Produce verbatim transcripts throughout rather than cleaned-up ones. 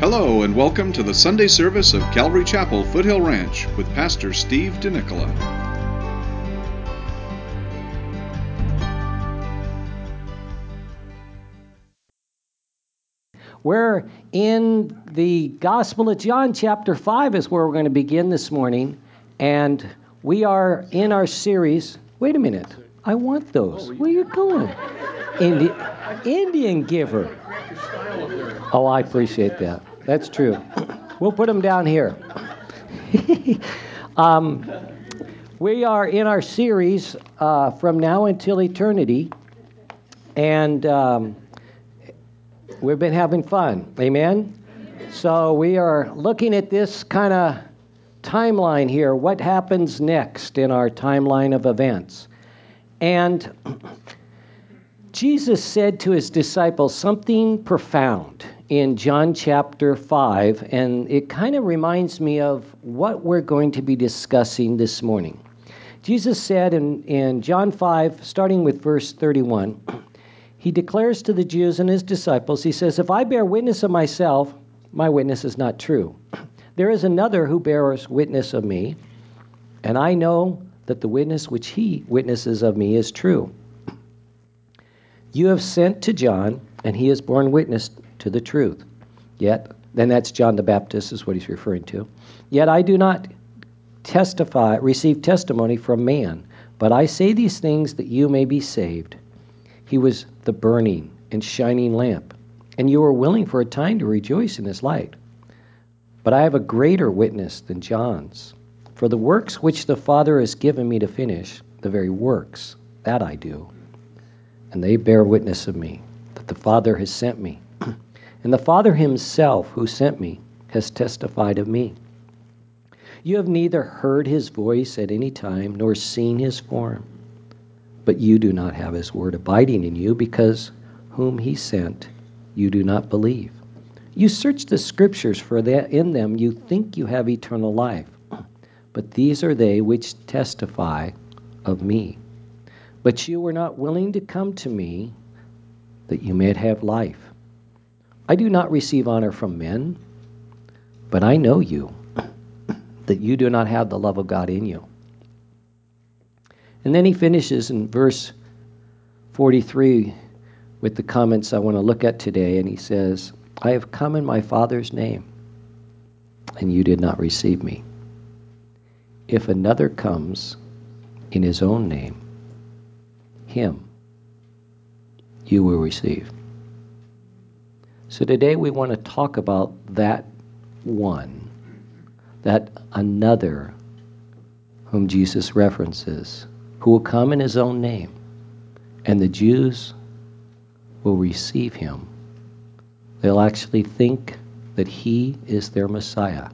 Hello and welcome to the Sunday service of Calvary Chapel, Foothill Ranch with Pastor Steve DeNicola. We're in the Gospel of John, chapter five is where we're going to begin this morning. And we are in our series. Wait a minute. I want those. Where are you going? Indi- Indian giver. Oh, I appreciate that. That's true. We'll put them down here. um, we are in our series uh, From Now Until Eternity. And... Um, We've been having fun, amen? So we are looking at this kind of timeline here, what happens next in our timeline of events. And Jesus said to his disciples something profound in John chapter five, and it kind of reminds me of what we're going to be discussing this morning. Jesus said in, in John five, starting with verse thirty-one, he declares to the Jews and his disciples, he says, if I bear witness of myself, my witness is not true. There is another who bears witness of me, and I know that the witness which he witnesses of me is true. You have sent to John, and he has borne witness to the truth. Yet, then that's John the Baptist is what he's referring to. Yet I do not testify, receive testimony from man, but I say these things that you may be saved. He was the burning and shining lamp, and you were willing for a time to rejoice in his light. But I have a greater witness than John's. For the works which the Father has given me to finish, the very works, that I do. And they bear witness of me, that the Father has sent me. And the Father himself who sent me has testified of me. You have neither heard his voice at any time, nor seen his form. But you do not have his word abiding in you, because whom he sent, you do not believe. You search the scriptures, for that in them you think you have eternal life. But these are they which testify of me. But you were not willing to come to me, that you may have life. I do not receive honor from men, but I know you, that you do not have the love of God in you. And then he finishes in verse forty-three with the comments I want to look at today. And he says, I have come in my Father's name, and you did not receive me. If another comes in his own name, him you will receive. So today we want to talk about that one, that another whom Jesus references, who will come in his own name, and the Jews will receive him. They'll actually think that he is their Messiah,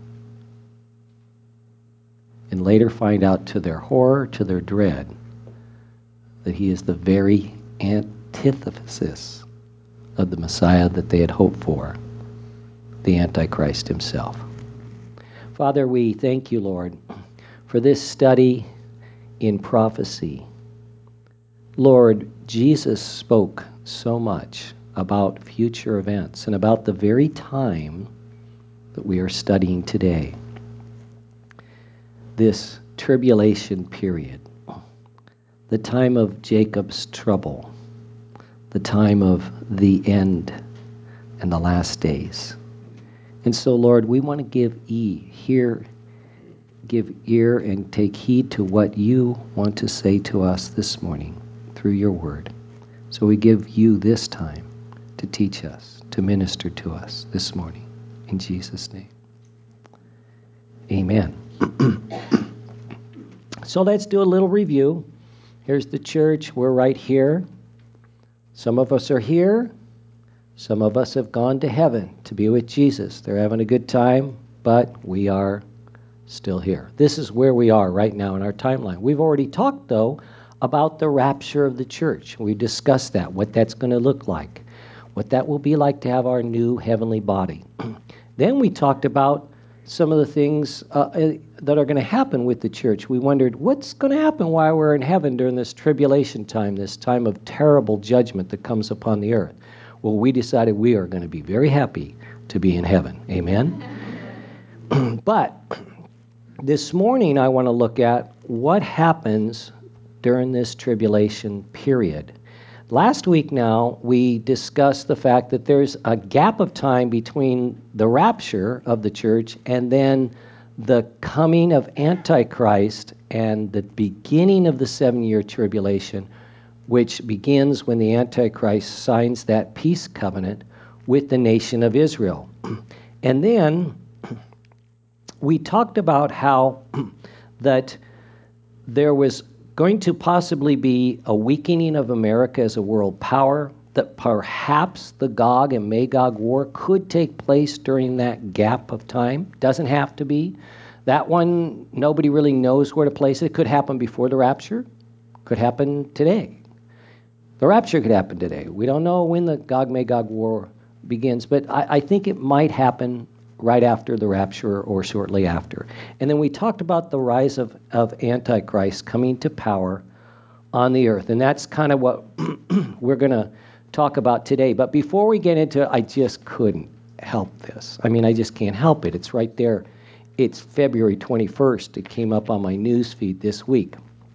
and later find out to their horror, to their dread, that he is the very antithesis of the Messiah that they had hoped for, the Antichrist himself. Father, we thank you, Lord, for this study in prophecy. Lord, Jesus spoke so much about future events and about the very time that we are studying today. This tribulation period, the time of Jacob's trouble, the time of the end and the last days. And so, Lord, we want to give e, hear, give ear and take heed to what you want to say to us this morning through your word. So we give you this time to teach us, to minister to us this morning. In Jesus' name. Amen. So let's do a little review. Here's the church. We're right here. Some of us are here. Some of us have gone to heaven to be with Jesus. They're having a good time, but we are still here. This is where we are right now in our timeline. We've already talked, though, about the rapture of the church. We discussed that, what that's going to look like, what that will be like to have our new heavenly body. Then we talked about some of the things uh, that are going to happen with the church. We wondered, what's going to happen while we're in heaven during this tribulation time, this time of terrible judgment that comes upon the earth? Well, we decided we are going to be very happy to be in heaven. Amen? But this morning, I want to look at what happens during this tribulation period. Last week now, we discussed the fact that there's a gap of time between the rapture of the church and then the coming of Antichrist and the beginning of the seven-year tribulation, which begins when the Antichrist signs that peace covenant with the nation of Israel. And then we talked about how that there was going to possibly be a weakening of America as a world power, that perhaps the Gog and Magog war could take place during that gap of time. Doesn't have to be. That one, nobody really knows where to place it. It could happen before the rapture. Could happen today. The rapture could happen today. We don't know when the Gog-Magog war begins, but I, I think it might happen right after the rapture or shortly after. And then we talked about the rise of, of Antichrist coming to power on the earth. And that's kind of what we're going to talk about today. But before we get into it, I just couldn't help this. I mean, I just can't help it. It's right there. It's February twenty-first. It came up on my news feed this week.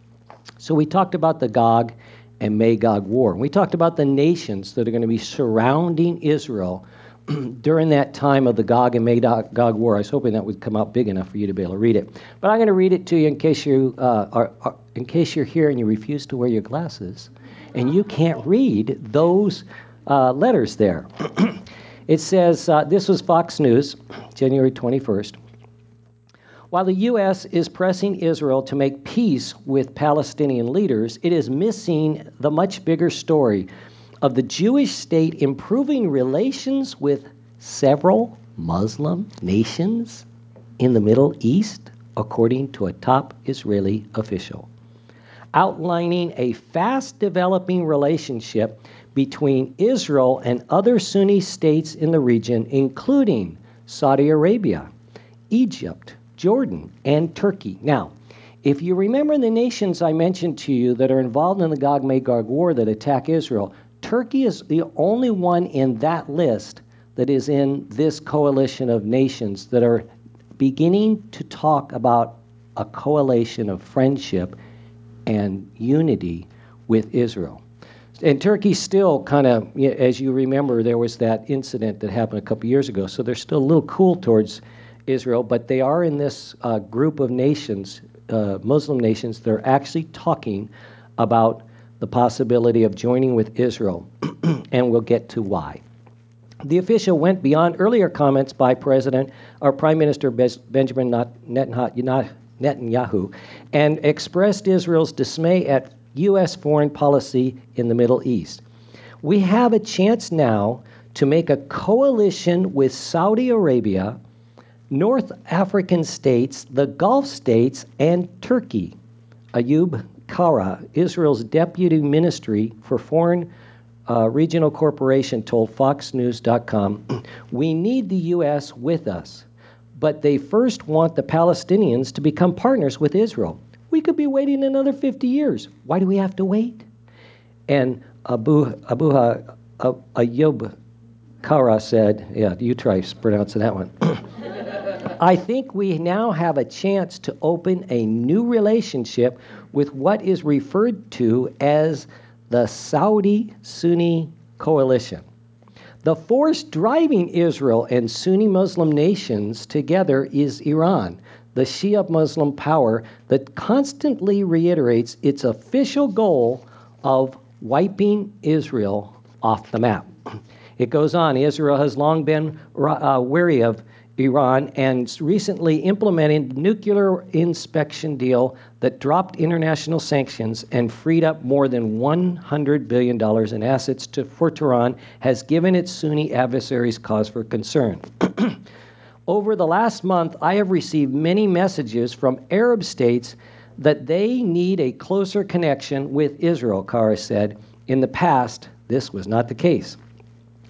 So we talked about the Gog and Magog war. We talked about the nations that are going to be surrounding Israel during that time of the Gog and Magog war. I was hoping that would come out big enough for you to be able to read it. But I'm going to read it to you in case you uh, are, are in case you're here and you refuse to wear your glasses, and you can't read those uh, letters there. It says, uh, this was Fox News, January twenty-first. While the U S is pressing Israel to make peace with Palestinian leaders, it is missing the much bigger story of the Jewish state improving relations with several Muslim nations in the Middle East, according to a top Israeli official, outlining a fast-developing relationship between Israel and other Sunni states in the region, including Saudi Arabia, Egypt, Jordan, and Turkey. Now, if you remember the nations I mentioned to you that are involved in the Gog-Magog war that attack Israel, Turkey is the only one in that list that is in this coalition of nations that are beginning to talk about a coalition of friendship and unity with Israel. And Turkey still kind of, as you remember, there was that incident that happened a couple years ago, so they're still a little cool towards Israel, but they are in this uh, group of nations, uh, Muslim nations, that are actually talking about the possibility of joining with Israel, and we'll get to why. The official went beyond earlier comments by President or Prime Minister Benjamin Netanyahu and expressed Israel's dismay at U S foreign policy in the Middle East. We have a chance now to make a coalition with Saudi Arabia, North African states, the Gulf states, and Turkey. Ayub Kara, Israel's deputy ministry for foreign uh, regional corporation, told Fox News dot com, "We need the U S with us, but they first want the Palestinians to become partners with Israel. We could be waiting another fifty years. Why do we have to wait?" And Abu Abuha uh, Ayub Kara said, yeah, you try pronouncing that one. I think we now have a chance to open a new relationship with what is referred to as the Saudi-Sunni coalition. The force driving Israel and Sunni Muslim nations together is Iran, the Shia Muslim power that constantly reiterates its official goal of wiping Israel off the map. It goes on, Israel has long been uh, wary of Iran and recently implemented a nuclear inspection deal that dropped international sanctions and freed up more than one hundred billion dollars in assets to, for Tehran, has given its Sunni adversaries cause for concern. Over the last month, I have received many messages from Arab states that they need a closer connection with Israel, Kara said. In the past, this was not the case.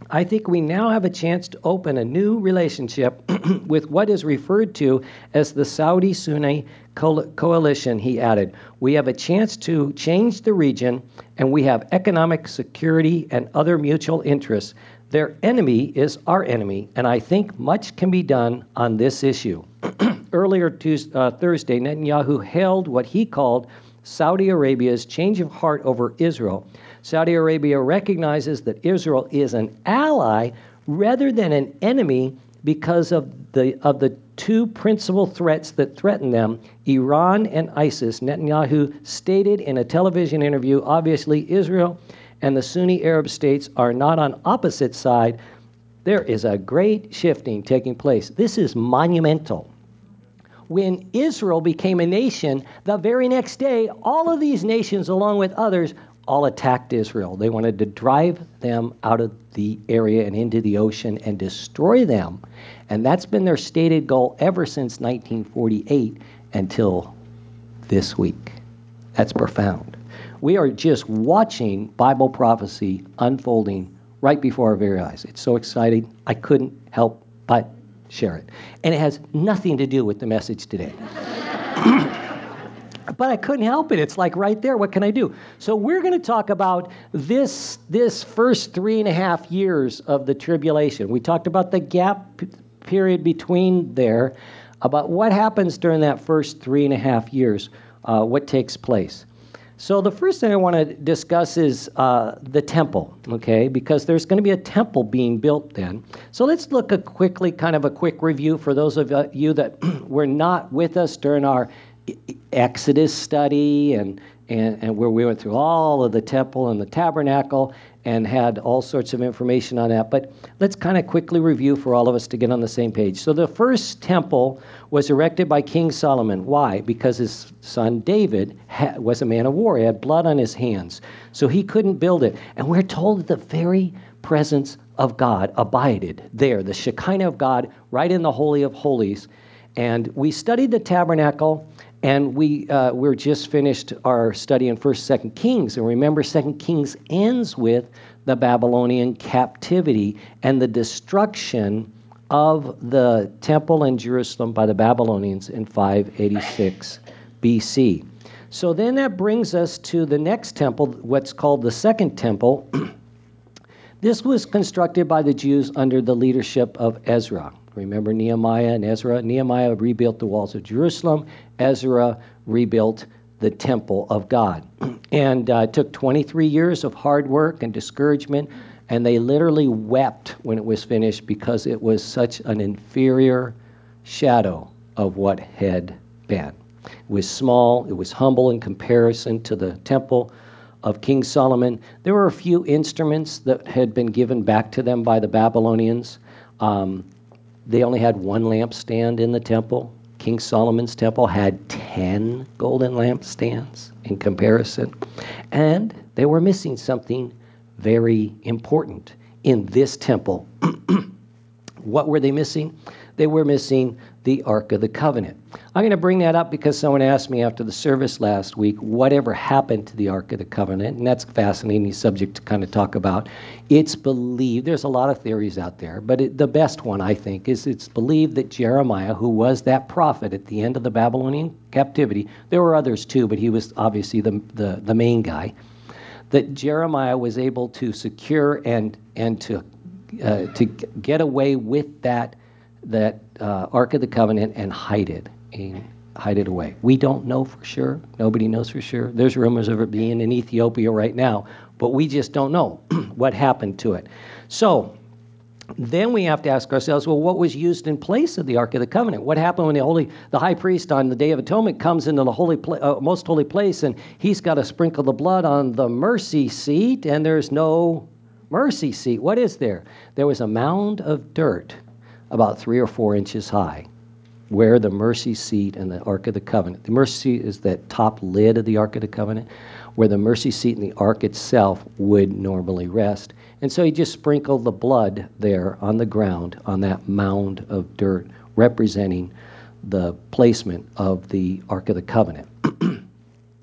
I think we now have a chance to open a new relationship with what is referred to as the Saudi-Sunni co- coalition, he added. We have a chance to change the region, and we have economic security and other mutual interests. Their enemy is our enemy, and I think much can be done on this issue. Earlier Tuesday, uh, Thursday, Netanyahu hailed what he called Saudi Arabia's change of heart over Israel. Saudi Arabia recognizes that Israel is an ally rather than an enemy because of the of the two principal threats that threaten them, Iran and ISIS. Netanyahu stated in a television interview, obviously Israel and the Sunni Arab states are not on opposite side. There is a great shifting taking place. This is monumental. When Israel became a nation, the very next day, all of these nations, along with others, all attacked Israel. They wanted to drive them out of the area and into the ocean and destroy them. And that's been their stated goal ever since nineteen forty-eight until this week. That's profound. We are just watching Bible prophecy unfolding right before our very eyes. It's so exciting. I couldn't help but share it. And it has nothing to do with the message today. But I couldn't help it. It's like right there. What can I do? So we're going to talk about this, this first three and a half years of the tribulation. We talked about the gap p- period between there, about what happens during that first three and a half years, uh, what takes place. So the first thing I want to discuss is uh, the temple, okay, because there's going to be a temple being built then. So let's look at quickly, kind of a quick review for those of you that were not with us during our Exodus study and, and, and where we went through all of the temple and the tabernacle and had all sorts of information on that. But let's kind of quickly review for all of us to get on the same page. So the first temple was erected by King Solomon. Why? Because his son David ha- was a man of war. He had blood on his hands. So he couldn't build it. And we're told that the very presence of God abided there, the Shekinah of God, right in the Holy of Holies. And we studied the tabernacle, and we uh, we're just finished our study in First, Second Kings. And remember, Second Kings ends with the Babylonian captivity and the destruction of the temple in Jerusalem by the Babylonians in five eighty-six B C. So then that brings us to the next temple, what's called the Second Temple. This was constructed by the Jews under the leadership of Ezra. Remember Nehemiah and Ezra? Nehemiah rebuilt the walls of Jerusalem. Ezra rebuilt the temple of God. And uh, it took twenty-three years of hard work and discouragement, and they literally wept when it was finished because it was such an inferior shadow of what had been. It was small, it was humble in comparison to the temple of King Solomon. There were a few instruments that had been given back to them by the Babylonians. Um, They only had one lampstand in the temple. King Solomon's temple had ten golden lampstands in comparison. And they were missing something very important in this temple. What were they missing? They were missing the Ark of the Covenant. I'm going to bring that up because someone asked me after the service last week, whatever happened to the Ark of the Covenant? And that's a fascinating subject to kind of talk about. It's believed, there's a lot of theories out there, but it, the best one, I think, is it's believed that Jeremiah, who was that prophet at the end of the Babylonian captivity, there were others too, but he was obviously the, the, the main guy, that Jeremiah was able to secure and, and to, uh, to get away with that that uh, Ark of the Covenant and hide it, and hide it away. We don't know for sure. Nobody knows for sure. There's rumors of it being in Ethiopia right now, but we just don't know what happened to it. So then we have to ask ourselves, well, what was used in place of the Ark of the Covenant? What happened when the holy, the high priest on the Day of Atonement comes into the holy, uh, most holy place, and he's got to sprinkle the blood on the mercy seat, and there's no mercy seat. What is there? There was a mound of dirt about three or four inches high, where the mercy seat and the Ark of the Covenant. The mercy seat is that top lid of the Ark of the Covenant, where the mercy seat and the Ark itself would normally rest. And so he just sprinkled the blood there on the ground, on that mound of dirt, representing the placement of the Ark of the Covenant.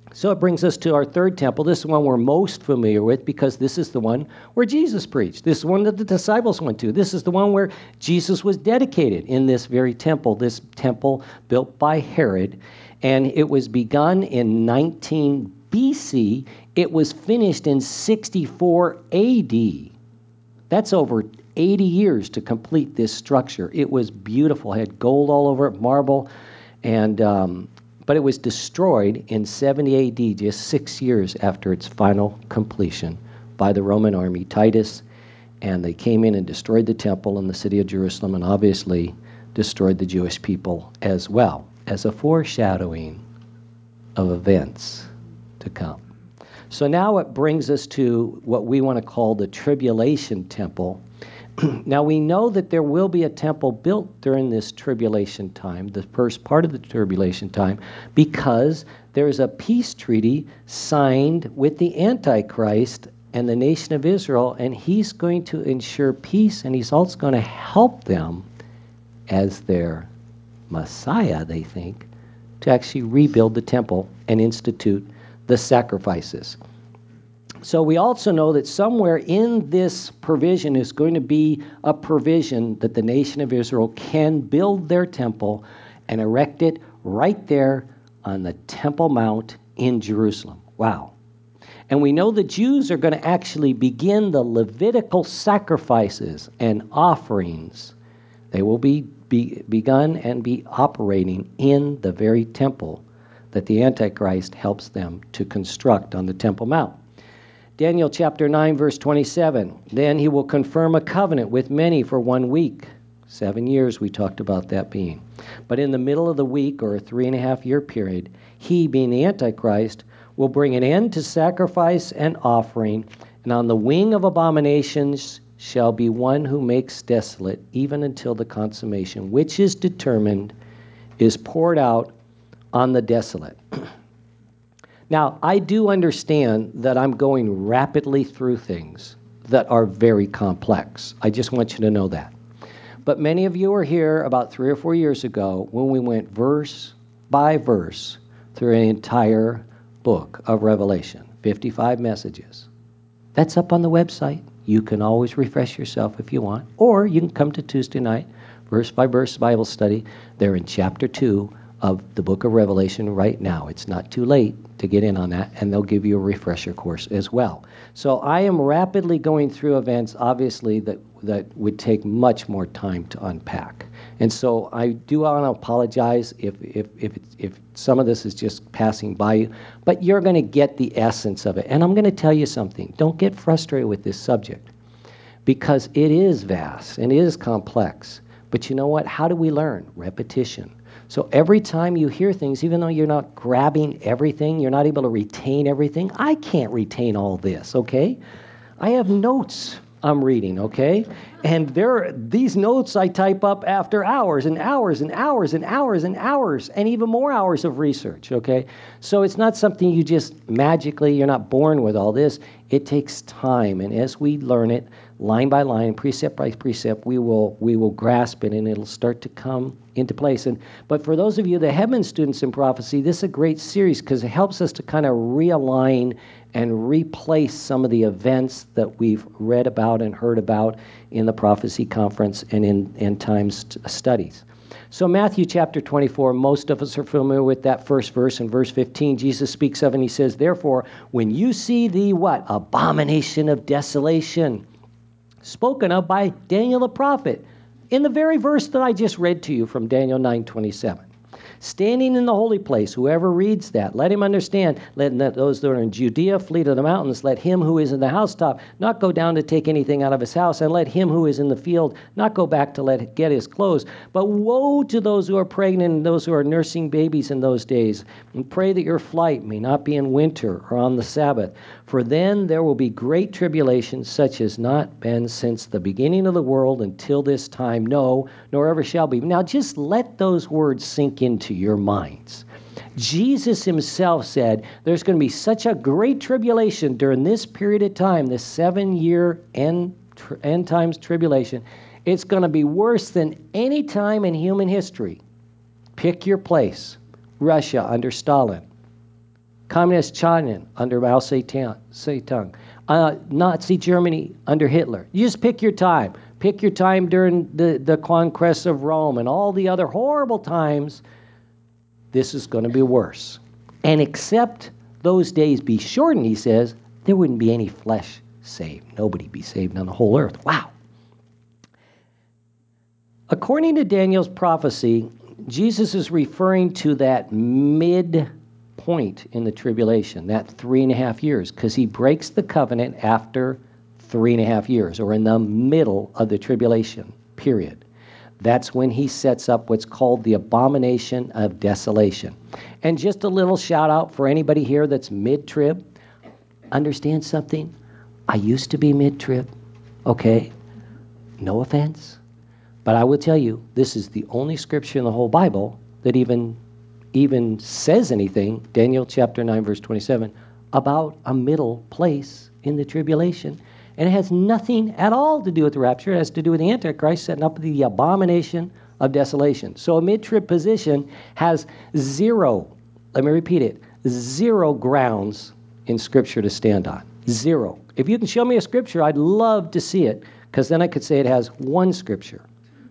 So it brings us to our third temple. This is the one we're most familiar with because this is the one where Jesus preached. This is the one that the disciples went to. This is the one where Jesus was dedicated in this very temple, this temple built by Herod. And it was begun in nineteen B C. It was finished in sixty-four A D. That's over eighty years to complete this structure. It was beautiful. It had gold all over it, marble, and um, but it was destroyed in seventy A D, just six years after its final completion by the Roman army, Titus, and they came in and destroyed the temple in the city of Jerusalem and obviously destroyed the Jewish people as well, as a foreshadowing of events to come. So now it brings us to what we want to call the tribulation temple. Now we know that there will be a temple built during this tribulation time, the first part of the tribulation time, because there's a peace treaty signed with the Antichrist and the nation of Israel, and he's going to ensure peace, and he's also going to help them as their Messiah, they think, to actually rebuild the temple and institute the sacrifices. So we also know that somewhere in this provision is going to be a provision that the nation of Israel can build their temple and erect it right there on the Temple Mount in Jerusalem. Wow. And we know the Jews are going to actually begin the Levitical sacrifices and offerings. They will be, be begun and be operating in the very temple that the Antichrist helps them to construct on the Temple Mount. Daniel chapter nine, verse twenty-seven. Then he will confirm a covenant with many for one week. Seven years we talked about that being. But in the middle of the week, or a three and a half year period, he, being the Antichrist, will bring an end to sacrifice and offering, and on the wing of abominations shall be one who makes desolate, even until the consummation, which is determined, is poured out on the desolate. Now, I do understand that I'm going rapidly through things that are very complex. I just want you to know that. But many of you were here about three or four years ago when we went verse by verse through an entire book of Revelation, fifty-five messages. That's up on the website. You can always refresh yourself if you want, or you can come to Tuesday night, verse by verse Bible study. They're in chapter two of the book of Revelation right now. It's not too late to get in on that, and they'll give you a refresher course as well. So I am rapidly going through events, obviously, that, that would take much more time to unpack. And so I do want to apologize if, if, if, it's, if some of this is just passing by you, but you're going to get the essence of it. And I'm going to tell you something. Don't get frustrated with this subject, because it is vast and it is complex. But you know what? How do we learn? Repetition. So every time you hear things, even though you're not grabbing everything, you're not able to retain everything. I can't retain all this, okay? I have notes I'm reading, okay? And there, these notes I type up after hours and hours and hours and hours and hours and even more hours of research, okay? So it's not something you just magically, you're not born with all this. It takes time, and as we learn it, line by line, precept by precept, we will we will grasp it, and it'll start to come into place. And but for those of you that have been students in prophecy, this is a great series because it helps us to kind of realign and replace some of the events that we've read about and heard about in the prophecy conference and in end times studies. So Matthew chapter twenty-four, most of us are familiar with that first verse. In verse fifteen, Jesus speaks of, and he says, therefore, when you see the what? Abomination of desolation, spoken of by Daniel the prophet, in the very verse that I just read to you from Daniel nine twenty-seven. Standing in the holy place, whoever reads that, let him understand. Let those that are in Judea flee to the mountains. Let him who is in the housetop not go down to take anything out of his house. And let him who is in the field not go back to let get his clothes. But woe to those who are pregnant and those who are nursing babies in those days. And pray that your flight may not be in winter or on the Sabbath. For then there will be great tribulation, such as not been since the beginning of the world until this time, no, nor ever shall be. Now just let those words sink into your minds. Jesus himself said there's going to be such a great tribulation during this period of time, this seven-year end, end times tribulation. It's going to be worse than any time in human history. Pick your place. Russia under Stalin. Communist China under Mao Zedong. Uh, Nazi Germany under Hitler. You just pick your time. Pick your time during the, the conquest of Rome and all the other horrible times. This is going to be worse. And except those days be shortened, he says, there wouldn't be any flesh saved. Nobody be saved on the whole earth. Wow. According to Daniel's prophecy, Jesus is referring to that midpoint in the tribulation, that three and a half years, because he breaks the covenant after three and a half years, or in the middle of the tribulation period. That's when he sets up what's called the abomination of desolation. And just a little shout out for anybody here that's mid-trib. Understand something? I used to be mid-trib, okay? No offense. But I will tell you, this is the only scripture in the whole Bible that even, even says anything, Daniel chapter nine, verse twenty-seven, about a middle place in the tribulation. And it has nothing at all to do with the rapture. It has to do with the Antichrist setting up the abomination of desolation. So a mid-trib position has zero, let me repeat it, zero grounds in Scripture to stand on. Zero. If you can show me a Scripture, I'd love to see it, because then I could say it has one Scripture.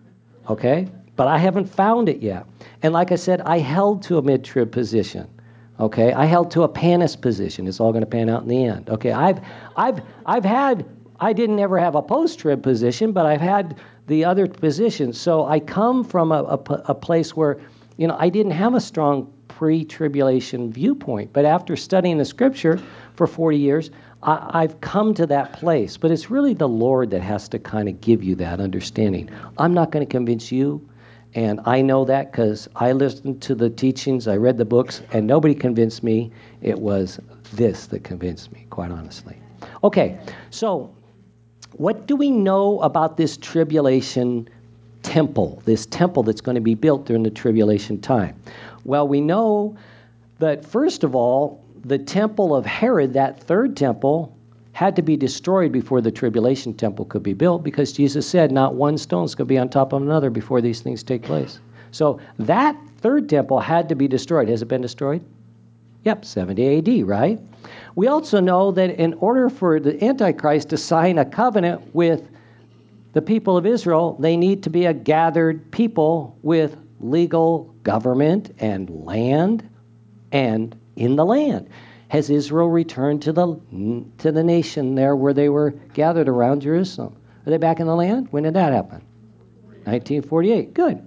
Okay? But I haven't found it yet. And like I said, I held to a mid-trib position. Okay? I held to a panist position. It's all going to pan out in the end. Okay? I've, I've, I've had, I didn't ever have a post-trib position, but I've had the other positions. So I come from a, a, a place where, you know, I didn't have a strong pre-tribulation viewpoint. But after studying the Scripture for forty years, I, I've come to that place. But it's really the Lord that has to kind of give you that understanding. I'm not going to convince you. And I know that because I listened to the teachings, I read the books, and nobody convinced me. It was this that convinced me, quite honestly. Okay, so what do we know about this tribulation temple, this temple that's going to be built during the tribulation time? Well, we know that, first of all, the temple of Herod, that third temple, had to be destroyed before the tribulation temple could be built, because Jesus said not one stone is going to be on top of another before these things take place. So that third temple had to be destroyed. Has it been destroyed? Yep, seventy A D, right? We also know that in order for the Antichrist to sign a covenant with the people of Israel, they need to be a gathered people with legal government and land and in the land. Has Israel returned to the to the nation there where they were gathered around Jerusalem? Are they back in the land? When did that happen? nineteen forty-eight. Good.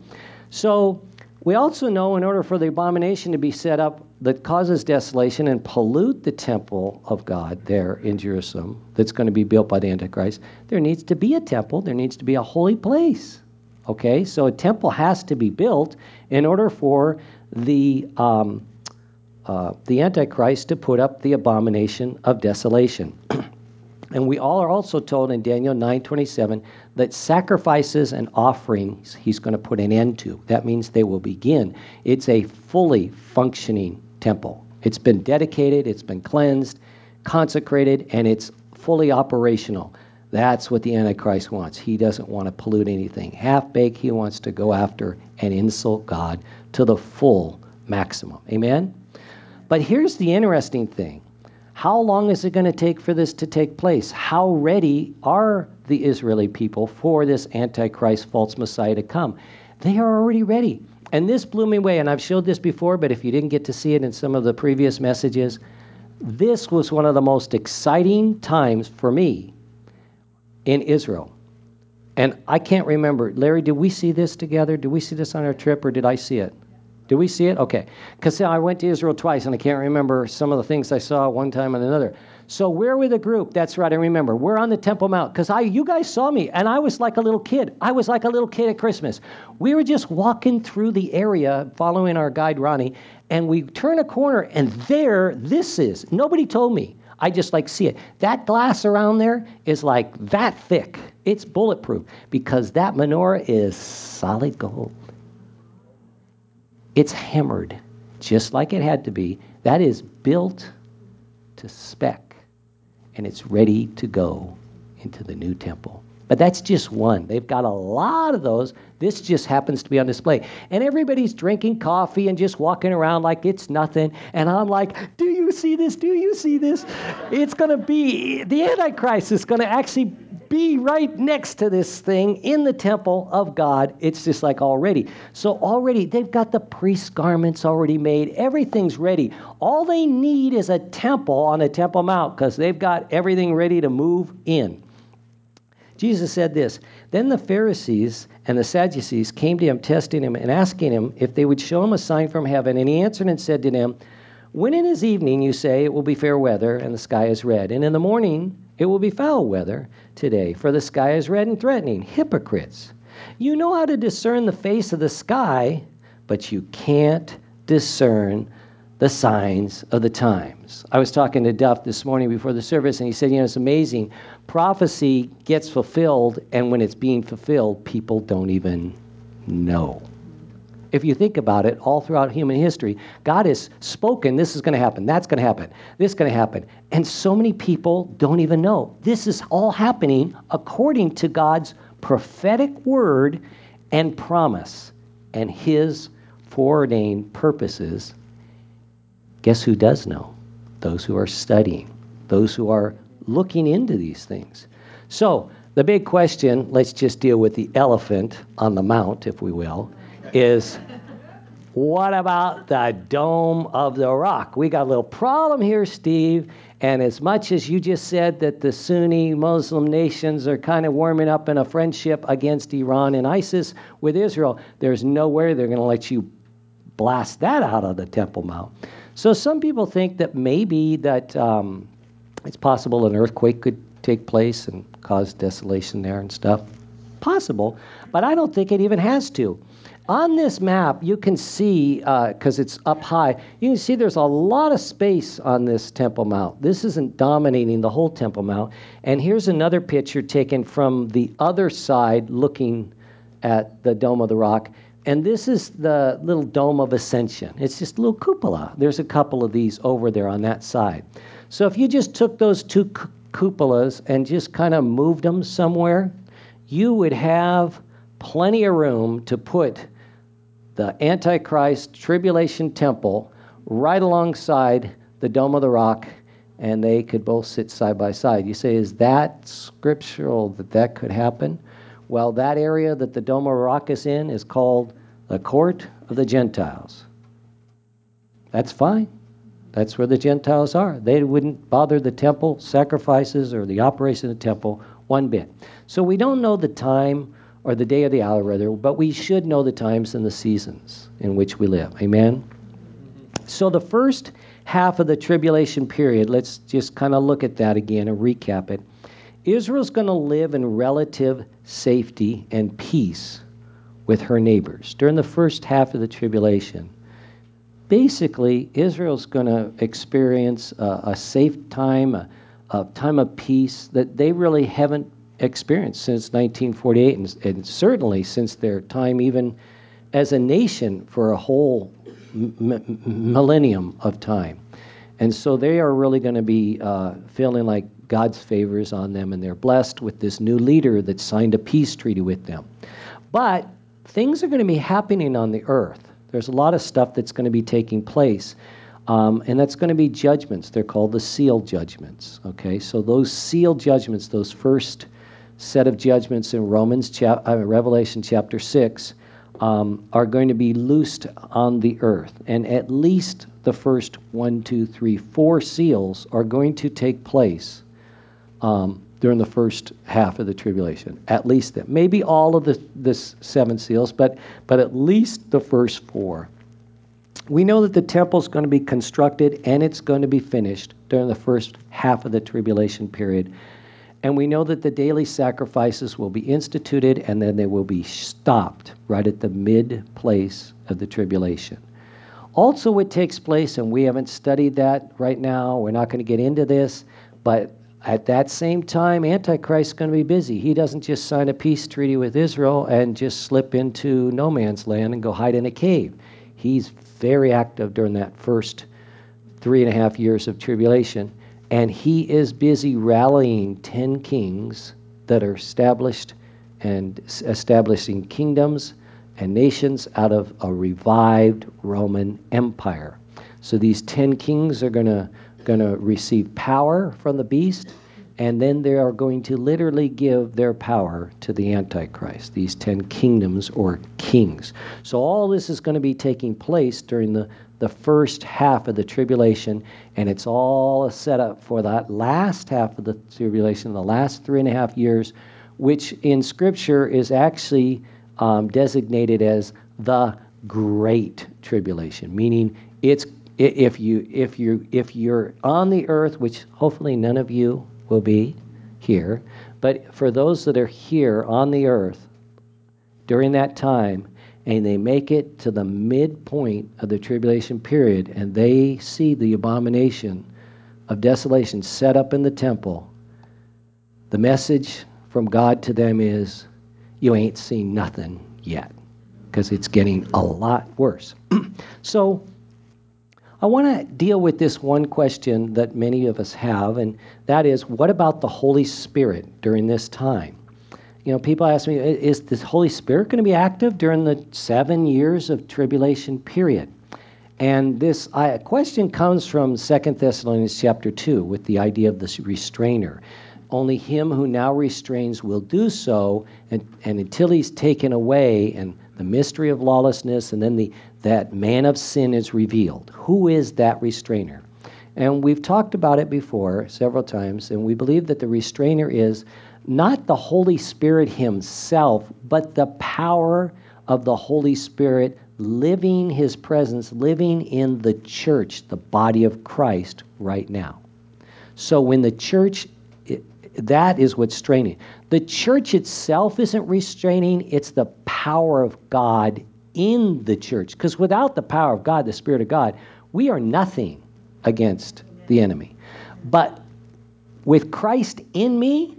So we also know in order for the abomination to be set up that causes desolation and pollute the temple of God there in Jerusalem that's going to be built by the Antichrist, there needs to be a temple. There needs to be a holy place. Okay? So a temple has to be built in order for the... Um, Uh, the Antichrist to put up the abomination of desolation. And we all are also told in Daniel nine twenty-seven that sacrifices and offerings he's going to put an end to. That means they will begin. It's a fully functioning temple. It's been dedicated, it's been cleansed, consecrated, and it's fully operational. That's what the Antichrist wants. He doesn't want to pollute anything half-baked. He wants to go after and insult God to the full maximum. Amen? But here's the interesting thing. How long is it going to take for this to take place? How ready are the Israeli people for this Antichrist false Messiah to come? They are already ready. And this blew me away, and I've showed this before, but if you didn't get to see it in some of the previous messages, this was one of the most exciting times for me in Israel. And I can't remember. Larry, did we see this together? Did we see this on our trip, or did I see it? Did we see it? Okay. Because I went to Israel twice, and I can't remember some of the things I saw one time and another. So we're with a group. That's right, I remember. We're on the Temple Mount, because I, you guys saw me, and I was like a little kid. I was like a little kid at Christmas. We were just walking through the area, following our guide, Ronnie, and we turn a corner, and there, this is. Nobody told me. I just like see it. That glass around there is like that thick. It's bulletproof, because that menorah is solid gold. It's hammered, just like it had to be. That is built to spec, and it's ready to go into the new temple. But that's just one. They've got a lot of those. This just happens to be on display. And everybody's drinking coffee and just walking around like it's nothing. And I'm like, do you see this? Do you see this? It's going to be, the Antichrist is going to actually be right next to this thing in the temple of God. It's just like already. So already, they've got the priest garments already made. Everything's ready. All they need is a temple on a Temple Mount because they've got everything ready to move in. Jesus said this, then the Pharisees and the Sadducees came to him, testing him and asking him if they would show him a sign from heaven. And he answered and said to them, when it is evening, you say it will be fair weather and the sky is red. And in the morning, it will be foul weather today, for the sky is red and threatening. Hypocrites, you know how to discern the face of the sky, but you can't discern the signs of the times. I was talking to Duff this morning before the service, and he said, you know, it's amazing. Prophecy gets fulfilled, and when it's being fulfilled, people don't even know. If you think about it, all throughout human history, God has spoken, this is going to happen, that's going to happen, this is going to happen. And so many people don't even know. This is all happening according to God's prophetic word and promise and his foreordained purposes. Guess who does know? Those who are studying, those who are looking into these things. So the big question, let's just deal with the elephant on the mount, if we will, is what about the Dome of the Rock? We got a little problem here, Steve. And as much as you just said that the Sunni Muslim nations are kind of warming up in a friendship against Iran and ISIS with Israel, there's no way they're going to let you blast that out of the Temple Mount. So some people think that maybe that um, it's possible an earthquake could take place and cause desolation there and stuff. Possible, but I don't think it even has to. On this map, you can see, because uh, it's up high, you can see there's a lot of space on this Temple Mount. This isn't dominating the whole Temple Mount. And here's another picture taken from the other side looking at the Dome of the Rock. And this is the little Dome of Ascension. It's just a little cupola. There's a couple of these over there on that side. So if you just took those two cu- cupolas and just kind of moved them somewhere, you would have plenty of room to put the Antichrist Tribulation Temple right alongside the Dome of the Rock, and they could both sit side by side. You say, is that scriptural that that could happen? Well, that area that the Dome of the Rock is in is called the Court of the Gentiles. That's fine. That's where the Gentiles are. They wouldn't bother the temple sacrifices or the operation of the temple one bit. So we don't know the time or the day of the hour, rather, but we should know the times and the seasons in which we live. Amen? So the first half of the tribulation period, let's just kind of look at that again and recap it. Israel's going to live in relative safety and peace with her neighbors during the first half of the tribulation. Basically, Israel's going to experience a, a safe time, a, a time of peace that they really haven't experienced since nineteen forty-eight, and, and certainly since their time even as a nation for a whole m- millennium of time. And so they are really going to be uh, feeling like God's favor is on them, and they're blessed with this new leader that signed a peace treaty with them. But things are going to be happening on the earth. There's a lot of stuff that's going to be taking place, um, and that's going to be judgments. They're called the seal judgments. Okay, so those seal judgments, those first set of judgments in Romans, chap- uh, Revelation chapter six, um, are going to be loosed on the earth, and at least the first one, two, three, four seals are going to take place um, during the first half of the tribulation. At least that. Maybe all of the this seven seals, but but at least the first four. We know that the temple is going to be constructed and it's going to be finished during the first half of the tribulation period. And we know that the daily sacrifices will be instituted and then they will be stopped right at the mid place of the tribulation. Also, what takes place, and we haven't studied that right now, we're not going to get into this, but at that same time, Antichrist is going to be busy. He doesn't just sign a peace treaty with Israel and just slip into no man's land and go hide in a cave. He's very active during that first three and a half years of tribulation, and he is busy rallying ten kings that are established and establishing kingdoms and nations out of a revived Roman Empire. So these ten kings are going to going to receive power from the beast, and then they are going to literally give their power to the Antichrist, these ten kingdoms or kings. So all this is going to be taking place during the, the first half of the tribulation, and it's all a setup for that last half of the tribulation, the last three and a half years, which in Scripture is actually um, designated as the Great Tribulation, meaning it's If you if you if you're on the earth, which hopefully none of you will be here, but for those that are here on the earth during that time, and they make it to the midpoint of the tribulation period, and they see the abomination of desolation set up in the temple, the message from God to them is, you ain't seen nothing yet, because it's getting a lot worse. So I want to deal with this one question that many of us have, and that is, what about the Holy Spirit during this time? You know, people ask me, is the Holy Spirit going to be active during the seven years of tribulation period? And this uh, question comes from Second Thessalonians chapter two with the idea of this restrainer. Only him who now restrains will do so, and, and until he's taken away, and the mystery of lawlessness, and then the that man of sin is revealed. Who is that restrainer? And we've talked about it before several times, and we believe that the restrainer is not the Holy Spirit himself, but the power of the Holy Spirit living his presence, living in the church, the body of Christ right now. So when the church, it, that is what's straining. The church itself isn't restraining, it's the power of God in the church. Because without the power of God, the Spirit of God, we are nothing against the enemy. But with Christ in me,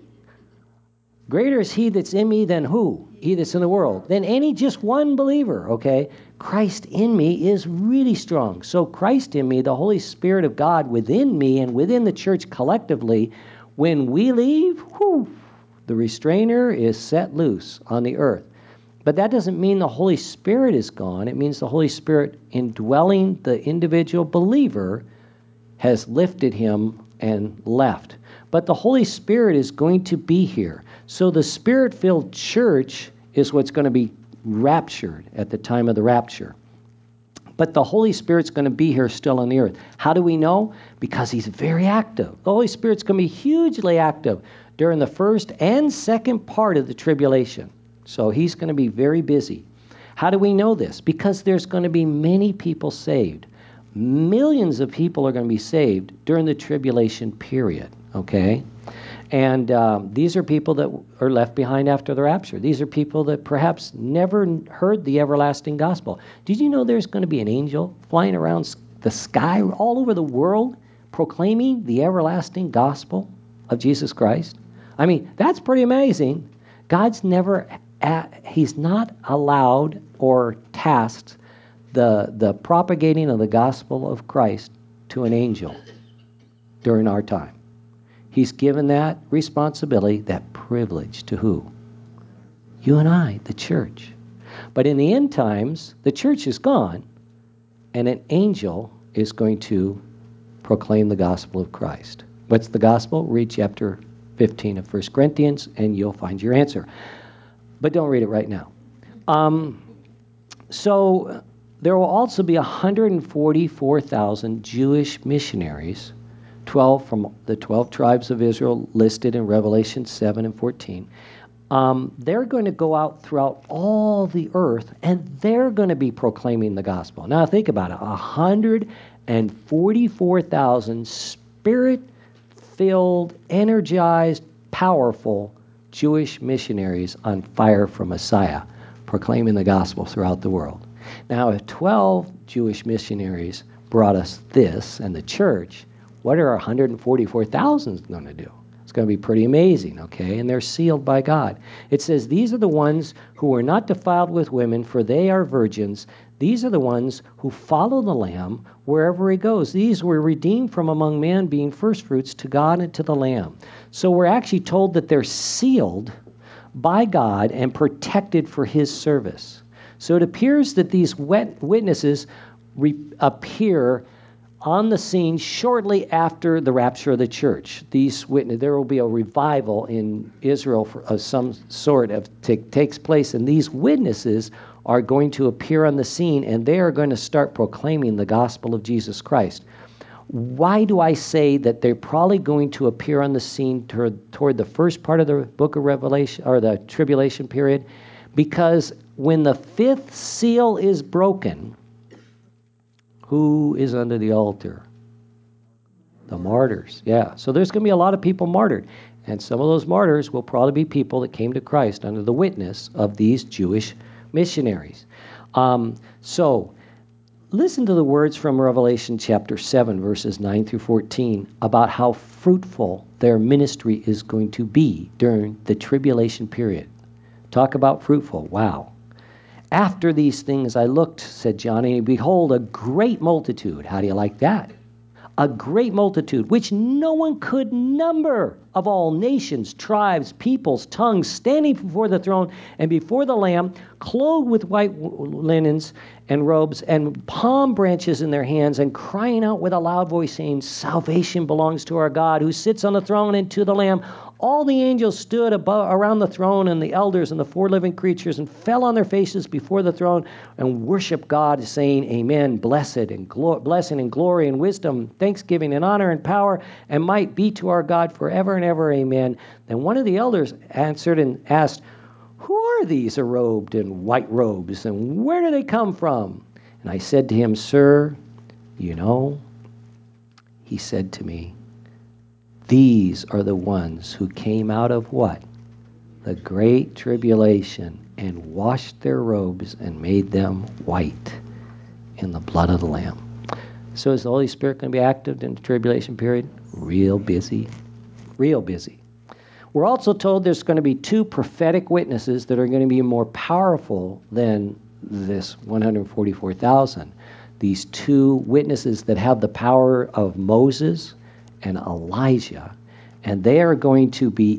greater is he that's in me than who? He that's in the world. Than any just one believer, okay? Christ in me is really strong. So Christ in me, the Holy Spirit of God within me and within the church collectively, when we leave, whew, the restrainer is set loose on the earth. But that doesn't mean the Holy Spirit is gone. It means the Holy Spirit indwelling the individual believer has lifted him and left. But the Holy Spirit is going to be here. So the Spirit-filled church is what's going to be raptured at the time of the rapture. But the Holy Spirit's going to be here still on the earth. How do we know? Because he's very active. The Holy Spirit's going to be hugely active during the first and second part of the tribulation. So he's going to be very busy. How do we know this? Because there's going to be many people saved. Millions of people are going to be saved during the tribulation period, okay? And um, these are people that are left behind after the rapture. These are people that perhaps never heard the everlasting gospel. Did you know there's going to be an angel flying around the sky all over the world proclaiming the everlasting gospel of Jesus Christ? I mean, that's pretty amazing. God's never, at, he's not allowed or tasked the, the propagating of the gospel of Christ to an angel during our time. He's given that responsibility, that privilege to who? You and I, the church. But in the end times, the church is gone, and an angel is going to proclaim the gospel of Christ. What's the gospel? Read chapter fifteen of First Corinthians, and you'll find your answer. But don't read it right now. Um, so there will also be one hundred forty-four thousand Jewish missionaries, twelve from the twelve tribes of Israel listed in Revelation seven and fourteen. Um, they're going to go out throughout all the earth, and they're going to be proclaiming the gospel. Now think about it, one hundred forty-four thousand spirit-filled, energized, powerful Jewish missionaries on fire for Messiah, proclaiming the gospel throughout the world. Now, if twelve Jewish missionaries brought us this and the church, what are one hundred forty-four thousand going to do? It's going to be pretty amazing, okay? And they're sealed by God. It says, these are the ones who were not defiled with women, for they are virgins. These are the ones who follow the Lamb wherever he goes. These were redeemed from among men, being firstfruits to God and to the Lamb. So we're actually told that they're sealed by God and protected for his service. So it appears that these wet witnesses re- appear on the scene shortly after the rapture of the church. These witness, there will be a revival in Israel for, of some sort of t- takes place, and these witnesses are going to appear on the scene, and they are going to start proclaiming the gospel of Jesus Christ. Why do I say that they're probably going to appear on the scene toward, toward the first part of the book of Revelation, or the tribulation period? Because when the fifth seal is broken, who is under the altar? The martyrs, yeah. So there's going to be a lot of people martyred. And some of those martyrs will probably be people that came to Christ under the witness of these Jewish missionaries. Um, so listen to the words from Revelation chapter seven, verses nine through fourteen, about how fruitful their ministry is going to be during the tribulation period. Talk about fruitful. Wow. After these things I looked, said John, and behold, a great multitude. How do you like that? A great multitude, which no one could number, of all nations, tribes, peoples, tongues, standing before the throne and before the Lamb, clothed with white linens and robes, and palm branches in their hands, and crying out with a loud voice, saying, Salvation belongs to our God, who sits on the throne, and to the Lamb. All the angels stood above, around the throne, and the elders and the four living creatures, and fell on their faces before the throne and worshiped God, saying, Amen. Blessed and glo- blessing and glory and wisdom, thanksgiving and honor and power and might be to our God forever and ever. Amen. Then one of the elders answered and asked, Who are these robed in white robes, and where do they come from? And I said to him, Sir, you know. He said to me, These are the ones who came out of what? The great tribulation, and washed their robes and made them white in the blood of the Lamb. So is the Holy Spirit going to be active in the tribulation period? Real busy. Real busy. We're also told there's going to be two prophetic witnesses that are going to be more powerful than this one hundred forty-four thousand. These two witnesses that have the power of Moses and Elijah, and they are going to be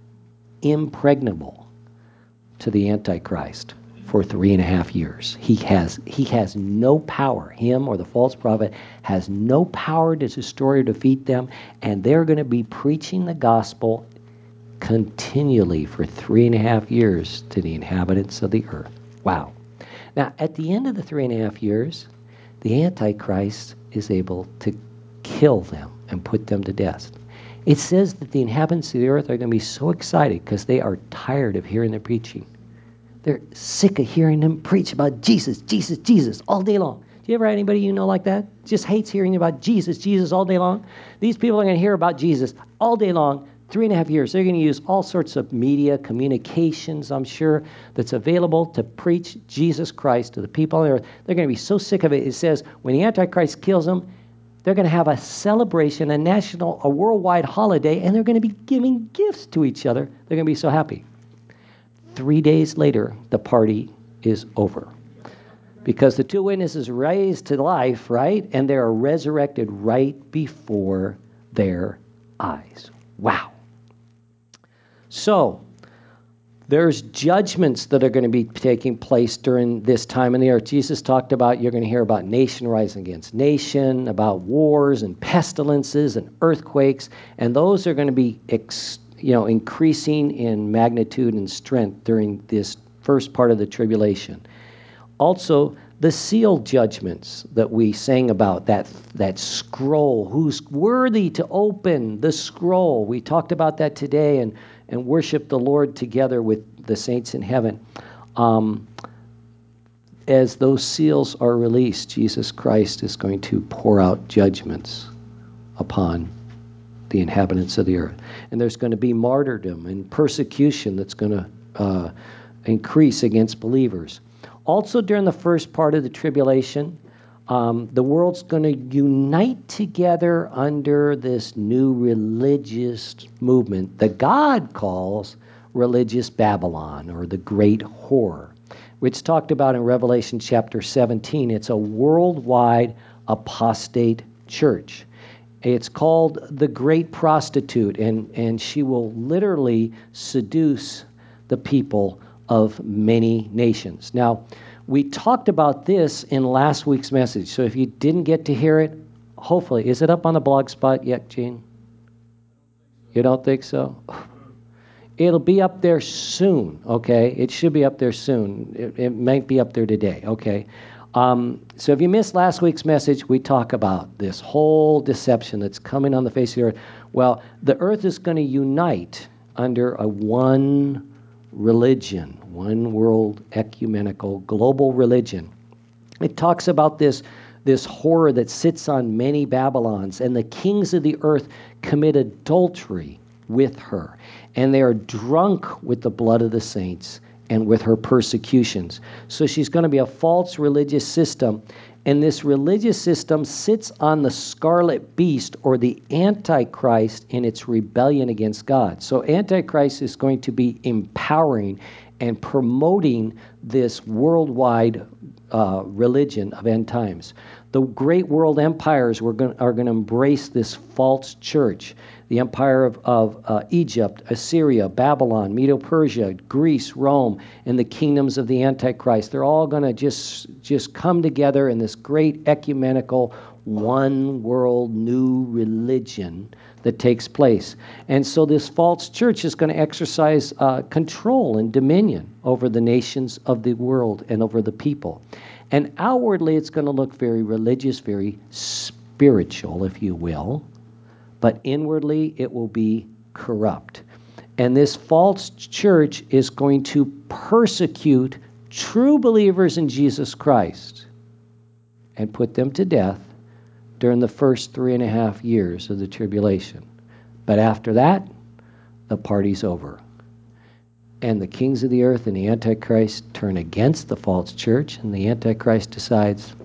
impregnable to the Antichrist for three and a half years. He has he has no power. Him or the false prophet has no power to destroy or defeat them, and they're going to be preaching the gospel continually for three and a half years to the inhabitants of the earth. Wow. Now, at the end of the three and a half years, the Antichrist is able to kill them and put them to death. It says that the inhabitants of the earth are going to be so excited because they are tired of hearing their preaching. They're sick of hearing them preach about Jesus, Jesus, Jesus all day long. Do you ever have anybody you know like that? Just hates hearing about Jesus, Jesus all day long? These people are going to hear about Jesus all day long, three and a half years. They're going to use all sorts of media, communications, I'm sure, that's available to preach Jesus Christ to the people on the earth. They're going to be so sick of it. It says when the Antichrist kills them, they're going to have a celebration, a national, a worldwide holiday, and they're going to be giving gifts to each other. They're going to be so happy. Three days later, the party is over. Because the two witnesses raised to life, right? And they are resurrected right before their eyes. Wow. So, there's judgments that are going to be taking place during this time in the earth. Jesus talked about, you're going to hear about nation rising against nation, about wars and pestilences and earthquakes, and those are going to be ex, you know, increasing in magnitude and strength during this first part of the tribulation. Also, the seal judgments that we sang about, that, that scroll, who's worthy to open the scroll. We talked about that today and, and worship the Lord together with the saints in heaven. Um, as those seals are released, Jesus Christ is going to pour out judgments upon the inhabitants of the earth. And there's going to be martyrdom and persecution that's going to uh, increase against believers. Also, during the first part of the tribulation, um, the world's going to unite together under this new religious movement that God calls religious Babylon, or the Great Whore. It's talked about in Revelation chapter seventeen. It's a worldwide apostate church. It's called the Great Prostitute, and, and she will literally seduce the people of many nations. Now, we talked about this in last week's message, so if you didn't get to hear it, hopefully, is it up on the blog spot yet, Gene? You don't think so? It'll be up there soon, okay? It should be up there soon. It, it might be up there today, okay? Um, so if you missed last week's message, we talk about this whole deception that's coming on the face of the earth. Well, the earth is going to unite under a one religion, one world ecumenical global religion. It talks about this, this horror that sits on many Babylons, and the kings of the earth commit adultery with her, and they are drunk with the blood of the saints and with her persecutions. So she's going to be a false religious system, and this religious system sits on the scarlet beast, or the Antichrist, in its rebellion against God. So Antichrist is going to be empowering and promoting this worldwide uh, religion of end times. The great world empires were going, are going to embrace this false church. The empire of, of uh, Egypt, Assyria, Babylon, Medo-Persia, Greece, Rome, and the kingdoms of the Antichrist. They're all going to just, just come together in this great ecumenical one world new religion that takes place. And so this false church is going to exercise uh, control and dominion over the nations of the world and over the people. And outwardly, it's going to look very religious, very spiritual, if you will. But inwardly, it will be corrupt. And this false church is going to persecute true believers in Jesus Christ and put them to death during the first three and a half years of the tribulation. But after that, the party's over. And the kings of the earth and the Antichrist turn against the false church, and the Antichrist decides,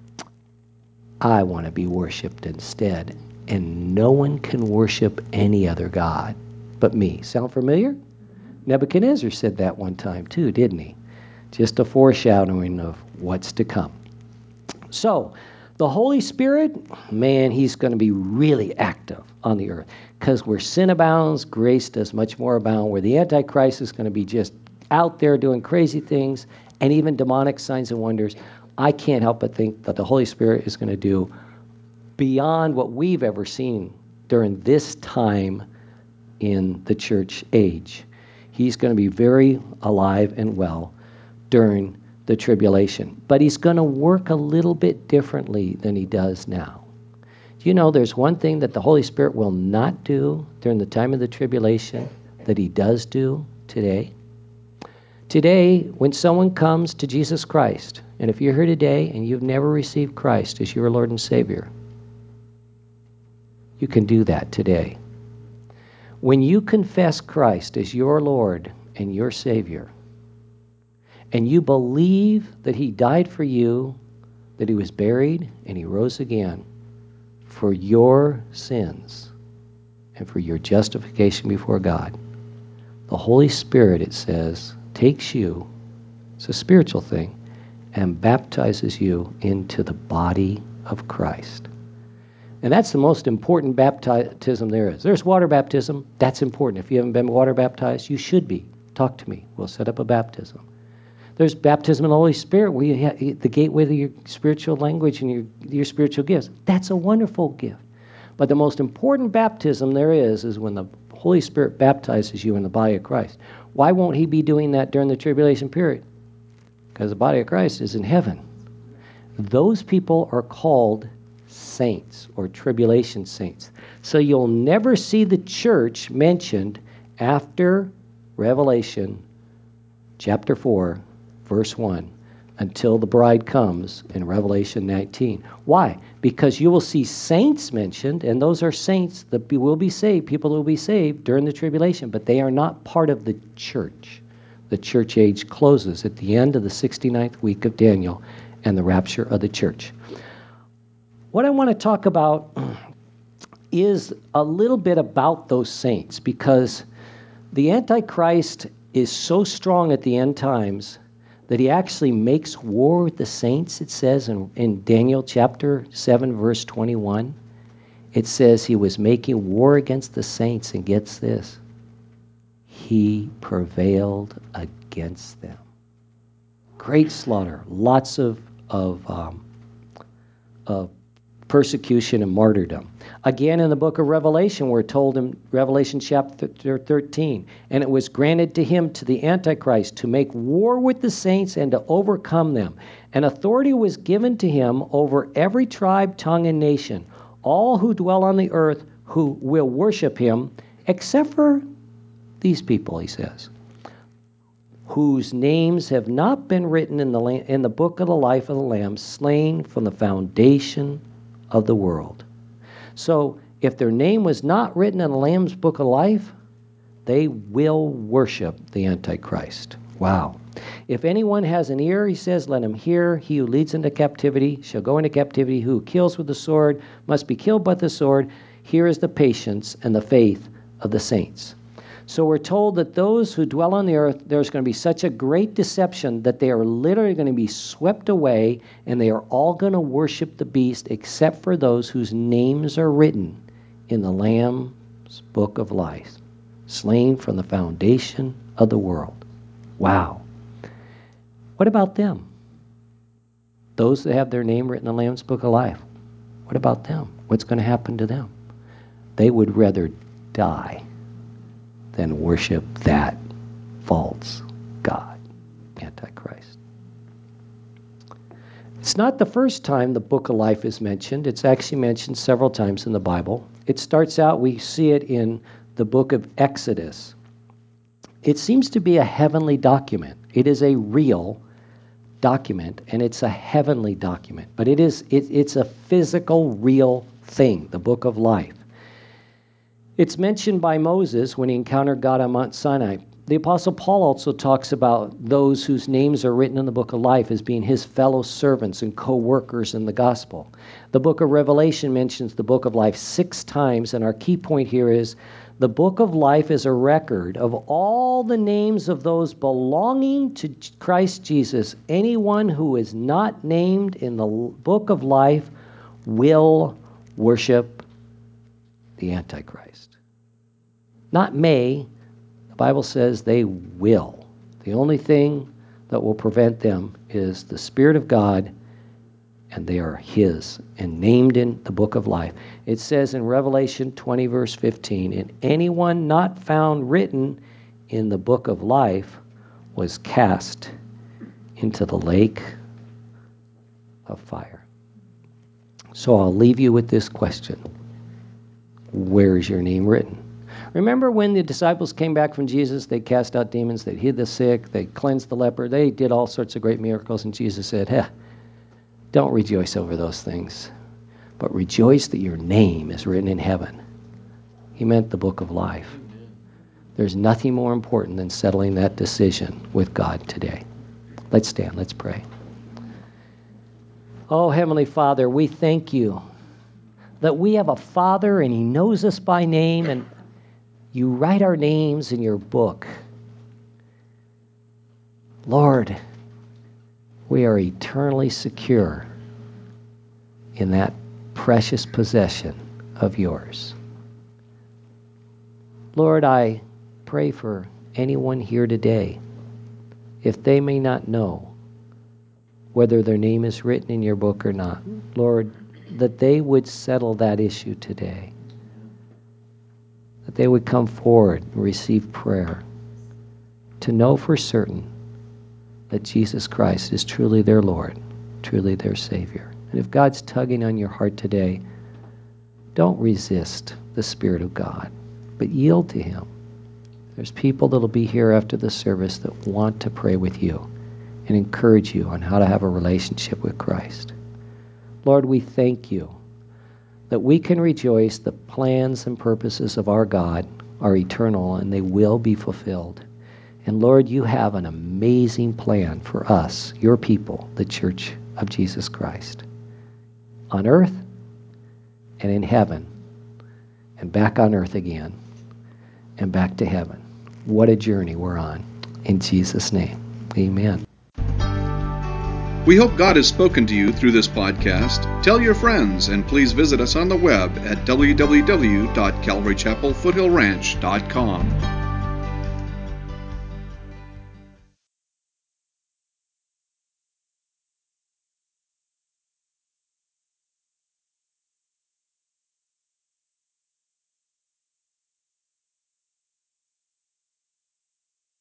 I want to be worshipped instead. And no one can worship any other god but me. Sound familiar? Nebuchadnezzar said that one time too, didn't he? Just a foreshadowing of what's to come. So, the Holy Spirit, man, he's going to be really active on the earth. Because where sin abounds, grace does much more abound. Where the Antichrist is going to be just out there doing crazy things and even demonic signs and wonders, I can't help but think that the Holy Spirit is going to do beyond what we've ever seen during this time in the church age. He's going to be very alive and well during the tribulation. But he's going to work a little bit differently than he does now. Do you know there's one thing that the Holy Spirit will not do during the time of the tribulation that he does do today? Today, when someone comes to Jesus Christ, and if you're here today and you've never received Christ as your Lord and Savior, you can do that today. When you confess Christ as your Lord and your Savior, and you believe that he died for you, that he was buried, and he rose again for your sins and for your justification before God, the Holy Spirit, it says, takes you, it's a spiritual thing, and baptizes you into the body of Christ. And that's the most important baptism there is. There's water baptism. That's important. If you haven't been water baptized, you should be. Talk to me. We'll set up a baptism. There's baptism in the Holy Spirit, where you have the gateway to your spiritual language and your, your spiritual gifts. That's a wonderful gift. But the most important baptism there is, is when the Holy Spirit baptizes you in the body of Christ. Why won't he be doing that during the tribulation period? Because the body of Christ is in heaven. Those people are called saints or tribulation saints. So you'll never see the church mentioned after Revelation chapter four, verse one, until the bride comes in Revelation nineteen. Why? Because you will see saints mentioned, and those are saints that will be saved, people who will be saved during the tribulation, but they are not part of the church. The church age closes at the end of the sixty-ninth week of Daniel and the rapture of the church. What I want to talk about is a little bit about those saints, because the Antichrist is so strong at the end times that he actually makes war with the saints, it says in, in Daniel chapter seven, verse twenty-one. It says he was making war against the saints, and gets this, he prevailed against them. Great slaughter, lots of, of, um, of persecution and martyrdom. Again, in the book of Revelation, we're told in Revelation chapter thirteen, and it was granted to him, to the Antichrist, to make war with the saints and to overcome them. And authority was given to him over every tribe, tongue, and nation, all who dwell on the earth who will worship him, except for these people, he says, whose names have not been written in the, in the book of the life of the Lamb, slain from the foundation of the world. So if their name was not written in the Lamb's book of life, they will worship the Antichrist. Wow. If anyone has an ear, he says, let him hear. He who leads into captivity shall go into captivity. Who kills with the sword must be killed by the sword. Here is the patience and the faith of the saints. So we're told that those who dwell on the earth, there's going to be such a great deception that they are literally going to be swept away, and they are all going to worship the beast except for those whose names are written in the Lamb's book of life, slain from the foundation of the world. Wow. What about them? Those that have their name written in the Lamb's book of life. What about them? What's going to happen to them? They would rather die than worship that false god, Antichrist. It's not the first time the book of life is mentioned. It's actually mentioned several times in the Bible. It starts out, we see it in the book of Exodus. It seems to be a heavenly document. It is a real document, and it's a heavenly document, but it is it, it's a physical, real thing, the book of life. It's mentioned by Moses when he encountered God on Mount Sinai. The Apostle Paul also talks about those whose names are written in the book of life as being his fellow servants and co-workers in the gospel. The book of Revelation mentions the book of life six times, and our key point here is the book of life is a record of all the names of those belonging to Christ Jesus. Anyone who is not named in the book of life will worship the Antichrist. Not may. The Bible says they will. The only thing that will prevent them is the Spirit of God, and they are his and named in the book of life. It says in Revelation twenty, verse fifteen, and anyone not found written in the book of life was cast into the lake of fire. So I'll leave you with this question. Where is your name written? Remember when the disciples came back from Jesus, they cast out demons, they healed the sick, they cleansed the leper, they did all sorts of great miracles, and Jesus said, "Heh, don't rejoice over those things, but rejoice that your name is written in heaven." He meant the book of life. There's nothing more important than settling that decision with God today. Let's stand, let's pray. Oh, Heavenly Father, we thank you that we have a Father and he knows us by name, and you write our names in your book. Lord, we are eternally secure in that precious possession of yours. Lord, I pray for anyone here today, if they may not know whether their name is written in your book or not, Lord, that they would settle that issue today, that they would come forward and receive prayer to know for certain that Jesus Christ is truly their Lord, truly their Savior. And if God's tugging on your heart today, don't resist the Spirit of God, but yield to him. There's people that will be here after the service that want to pray with you and encourage you on how to have a relationship with Christ. Lord, we thank you that we can rejoice the plans and purposes of our God are eternal and they will be fulfilled. And Lord, you have an amazing plan for us, your people, the Church of Jesus Christ, on earth and in heaven, and back on earth again, and back to heaven. What a journey we're on. In Jesus' name, amen. We hope God has spoken to you through this podcast. Tell your friends, and please visit us on the web at w w w dot calvary chapel foothill ranch dot com.